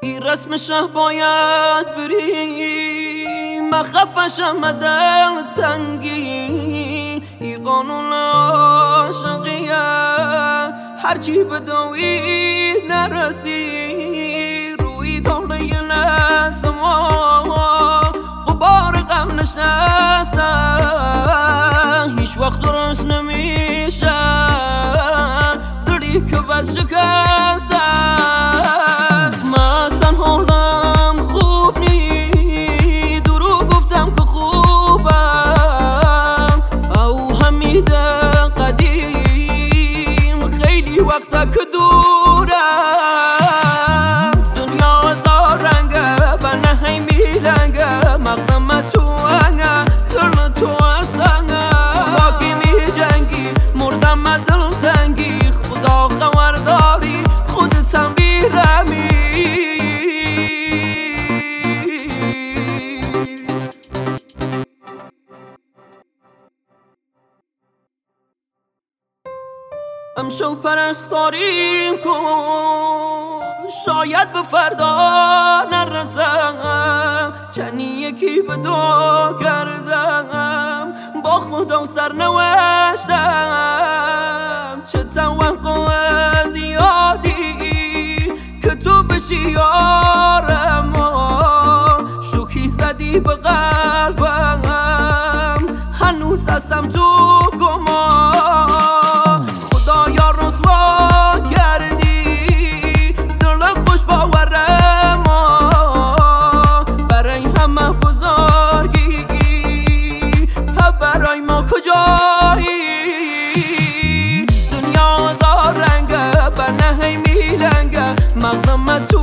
این رسمشه باید بریم، مخفشم دل تنگی. این قانون عاشقیه هرچی بدوی نرسی. روی طوله نسما غبار غم نشسته، هیچ وقت درست نمیشه دلی که بس شکسته. مثلا حالم خوب نی، دروغ گفتم که خوبم، او حمید قدیم خیلی وقته که دورم. دنیا دا رنگه بنا هی میلنگه، مغزم تو انگه دل تو اصنگه. باکی می جنگی مردم دل تنگی، خدا خبرداری خودتم بیرمی. امشو پرستاری کن، شاید به فردا نرسم. چنی یکی به دو کردم، با خدا سرنوشتم. چه توقع زیادی که تو بشی یارم، شوخی زدی به قلبم، هنوز هستم تو گمان. خدایا رسوا کردی دل خوش باورم، برای همه بزرگی برای ما کجایی؟ دنیا دا رنگه بنا هی میلنگه، مغزم تو